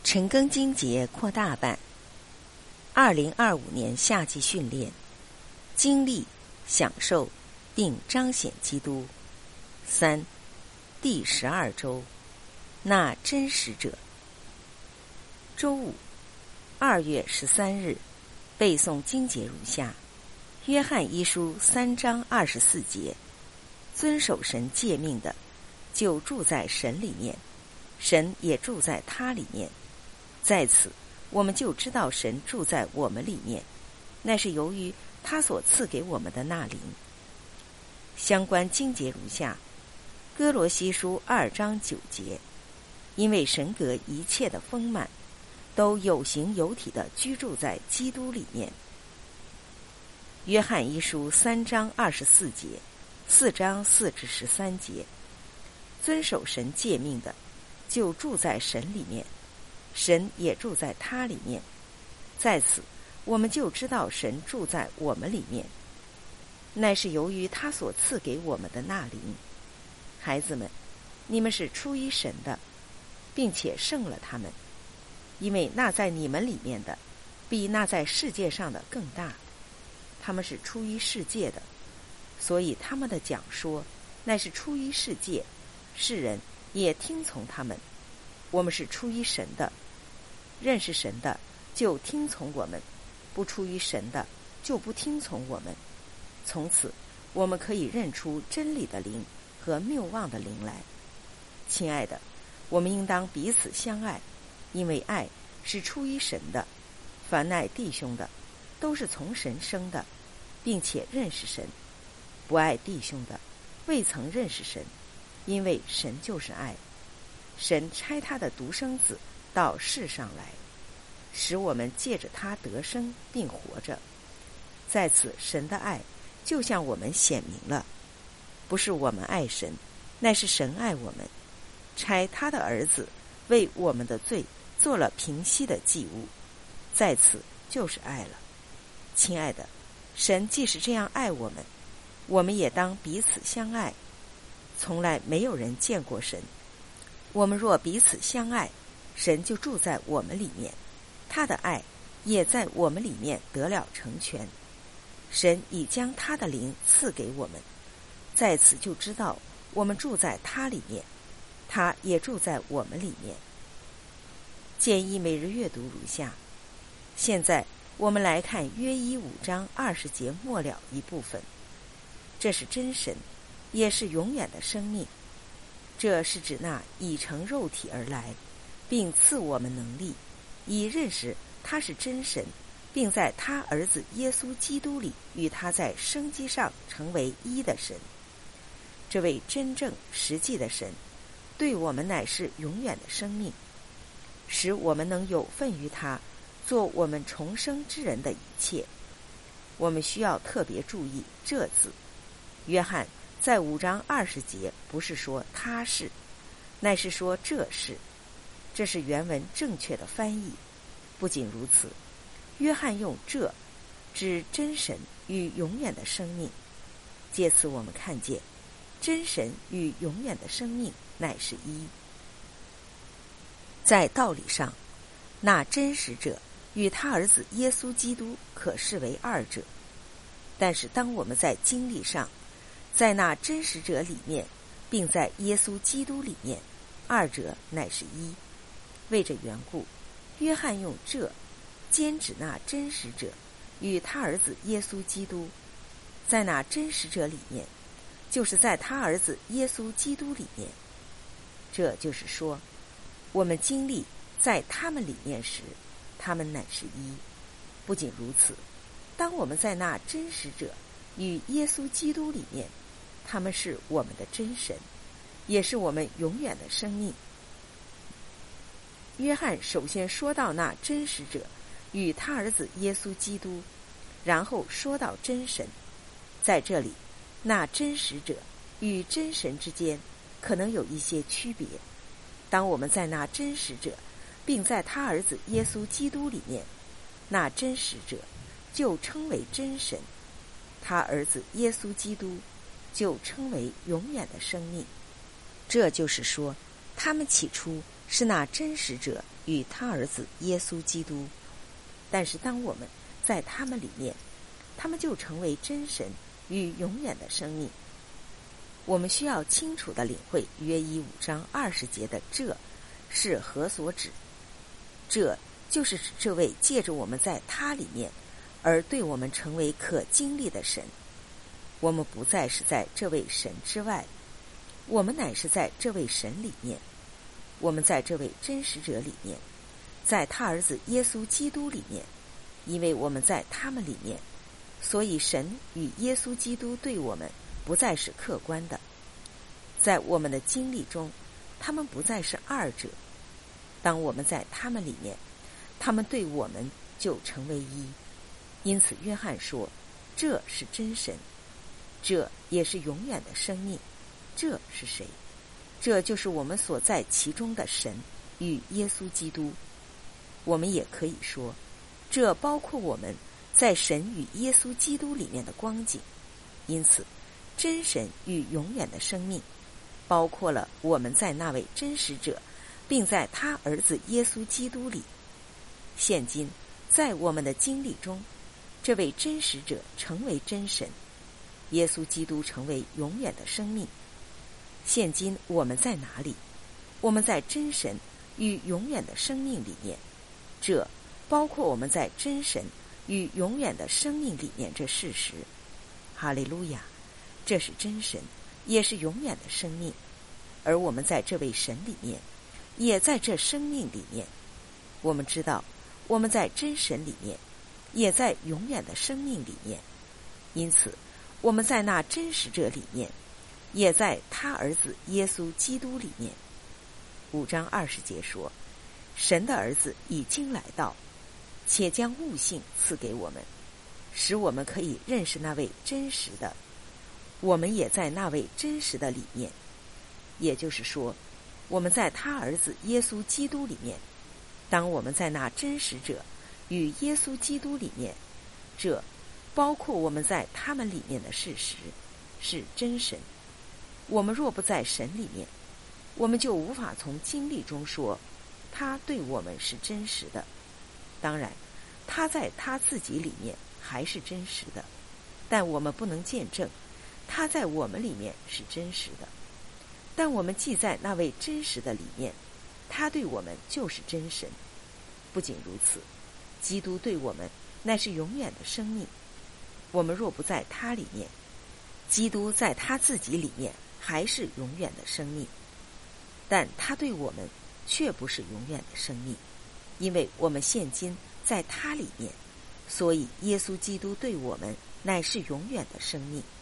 陈庚经节扩大版，2025年夏季训练，经历、享受并彰显基督。3，第12周，那真实者。周五，2月13日，背诵经节如下：约翰一书3章24节，遵守神诫命的，就住在神里面，神也住在他里面。在此，我们就知道神住在我们里面，那是由于他所赐给我们的那灵。相关经节如下：哥罗西书2章9节，因为神格一切的丰满，都有形有体的居住在基督里面。约翰一书3章24节，4章4至13节，遵守神诫命的，就住在神里面，神也住在他里面。在此，我们就知道神住在我们里面，乃是由于他所赐给我们的那灵。孩子们，你们是出于神的，并且胜了他们，因为那在你们里面的，比那在世界上的更大。他们是出于世界的，所以他们的讲说乃是出于世界，世人也听从他们。我们是出于神的，认识神的就听从我们，不出于神的就不听从我们。从此，我们可以认出真理的灵和谬妄的灵来。亲爱的，我们应当彼此相爱，因为爱是出于神的。凡爱弟兄的，都是从神生的，并且认识神。不爱弟兄的，未曾认识神，因为神就是爱。神差他的独生子到世上来，使我们借着他得生并活着。在此，神的爱就向我们显明了，不是我们爱神，乃是神爱我们，差他的儿子为我们的罪做了平息的祭物。在此就是爱了。亲爱的，神既是这样爱我们，我们也当彼此相爱。从来没有人见过神。我们若彼此相爱，神就住在我们里面，他的爱也在我们里面得了成全。神已将他的灵赐给我们，在此就知道我们住在他里面，他也住在我们里面。建议每日阅读如下。现在我们来看约1 5章20节末了一部分。这是真神，也是永远的生命。这是指那已成肉体而来，并赐我们能力，以认识他是真神，并在他儿子耶稣基督里与他在生机上成为一的神。这位真正实际的神，对我们乃是永远的生命，使我们能有份于他，做我们重生之人的一切。我们需要特别注意这字。约翰在5章20节不是说他是，乃是说这是。这是原文正确的翻译。不仅如此，约翰用这指真神与永远的生命。借此我们看见真神与永远的生命乃是一。在道理上，那真实者与他儿子耶稣基督可视为二者，但是当我们在经历上，在那真实者里面，并在耶稣基督里面，二者乃是一。为这缘故，约翰用这兼指那真实者与他儿子耶稣基督。在那真实者里面，就是在他儿子耶稣基督里面。这就是说，我们经历在他们里面时，他们乃是一。不仅如此，当我们在那真实者与耶稣基督里面，他们是我们的真神，也是我们永远的生命。约翰首先说到那真实者与他儿子耶稣基督，然后说到真神。在这里，那真实者与真神之间可能有一些区别。当我们在那真实者并在他儿子耶稣基督里面，那真实者就称为真神，他儿子耶稣基督就称为永远的生命。这就是说，他们起初是那真实者与他儿子耶稣基督。但是当我们在他们里面，他们就成为真神与永远的生命。我们需要清楚地领会约1:5章20节的这是何所指。这就是指这位借着我们在他里面而对我们成为可经历的神。我们不再是在这位神之外，我们乃是在这位神里面。我们在这位真实者里面，在他儿子耶稣基督里面。因为我们在他们里面，所以神与耶稣基督对我们不再是客观的。在我们的经历中，他们不再是二者。当我们在他们里面，他们对我们就成为一。因此约翰说，这是真神，这也是永远的生命。这是谁？这就是我们所在其中的神与耶稣基督。我们也可以说，这包括我们在神与耶稣基督里面的光景。因此真神与永远的生命包括了我们在那位真实者，并在他儿子耶稣基督里。现今在我们的经历中，这位真实者成为真神，耶稣基督成为永远的生命。现今我们在哪里？我们在真神与永远的生命里面。这包括我们在真神与永远的生命里面这事实。哈利路亚！这是真神，也是永远的生命。而我们在这位神里面，也在这生命里面。我们知道我们在真神里面，也在永远的生命里面。因此我们在那真实者里面，也在他儿子耶稣基督里面。5章20节说，神的儿子已经来到，且将悟性赐给我们，使我们可以认识那位真实的。我们也在那位真实的里面。也就是说，我们在他儿子耶稣基督里面。当我们在那真实者与耶稣基督里面，这包括我们在他们里面的事实，是真神。我们若不在神里面，我们就无法从经历中说他对我们是真实的。当然他在他自己里面还是真实的，但我们不能见证他在我们里面是真实的。但我们既在那位真实的里面，他对我们就是真神。不仅如此，基督对我们乃是永远的生命。我们若不在他里面，基督在他自己里面还是永远的生命，但他对我们却不是永远的生命，因为我们现今在他里面，所以耶稣基督对我们乃是永远的生命。